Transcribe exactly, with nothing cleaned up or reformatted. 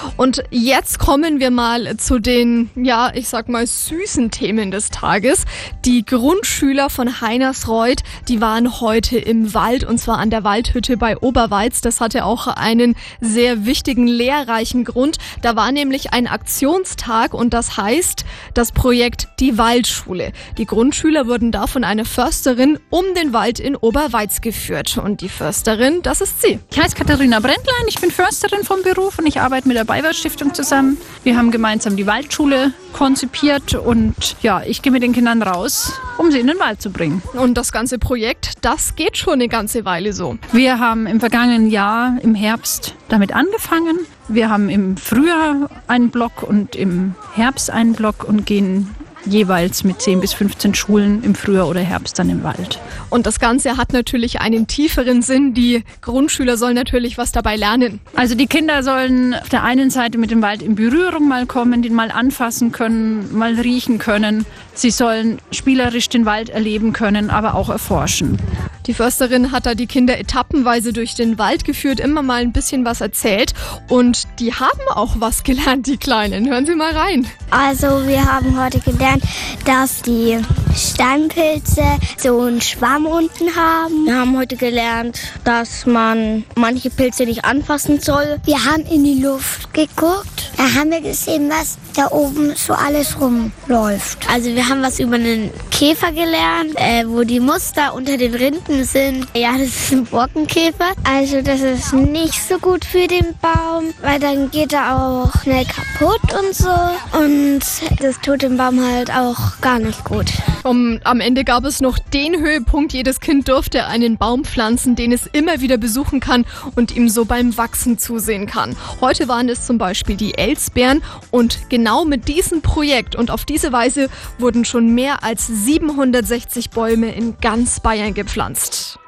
Und jetzt kommen wir mal zu den, ja, ich sag mal, süßen Themen des Tages. Die Grundschüler von Heinersreuth, die waren heute im Wald, und zwar an der Waldhütte bei Oberwalz. Das hatte auch einen sehr wichtigen, lehrreichen Grund. Da war nämlich ein Aktionstag, und das heißt das Projekt Die Waldschule. Die Grundschüler wurden da von einer Försterin um den Wald in Oberwalz geführt. Und die Försterin, das ist sie. Ich heiße Katharina Brändlein, ich bin Försterin vom Beruf und ich arbeite mit der Baywa-Stiftung zusammen. Wir haben gemeinsam die Waldschule konzipiert und ja, ich gehe mit den Kindern raus, um sie in den Wald zu bringen. Und das ganze Projekt, das geht schon eine ganze Weile so. Wir haben im vergangenen Jahr im Herbst damit angefangen. Wir haben im Frühjahr einen Block und im Herbst einen Block und gehen jeweils mit zehn bis fünfzehn Schulen im Frühjahr oder Herbst dann im Wald. Und das Ganze hat natürlich einen tieferen Sinn. Die Grundschüler sollen natürlich was dabei lernen. Also die Kinder sollen auf der einen Seite mit dem Wald in Berührung mal kommen, den mal anfassen können, mal riechen können. Sie sollen spielerisch den Wald erleben können, aber auch erforschen. Die Försterin hat da die Kinder etappenweise durch den Wald geführt, immer mal ein bisschen was erzählt. Und die haben auch was gelernt, die Kleinen. Hören Sie mal rein. Also wir haben heute gelernt, dass die Steinpilze so einen Schwamm unten haben. Wir haben heute gelernt, dass man manche Pilze nicht anfassen soll. Wir haben in die Luft geguckt. Da haben wir gesehen, was da oben so alles rumläuft. Also wir haben was über einen Käfer gelernt, äh, wo die Muster unter den Rinden sind. Ja, das ist ein Borkenkäfer. Also das ist nicht so gut für den Baum, weil dann geht er auch schnell kaputt und so. Und das tut dem Baum halt auch gar nicht gut. Um, am Ende gab es noch den Höhepunkt. Jedes Kind durfte einen Baum pflanzen, den es immer wieder besuchen kann und ihm so beim Wachsen zusehen kann. Heute waren es zum Beispiel die Elsbeeren, und genau mit diesem Projekt und auf diese Weise wurden schon mehr als siebenhundertsechzig Bäume in ganz Bayern gepflanzt.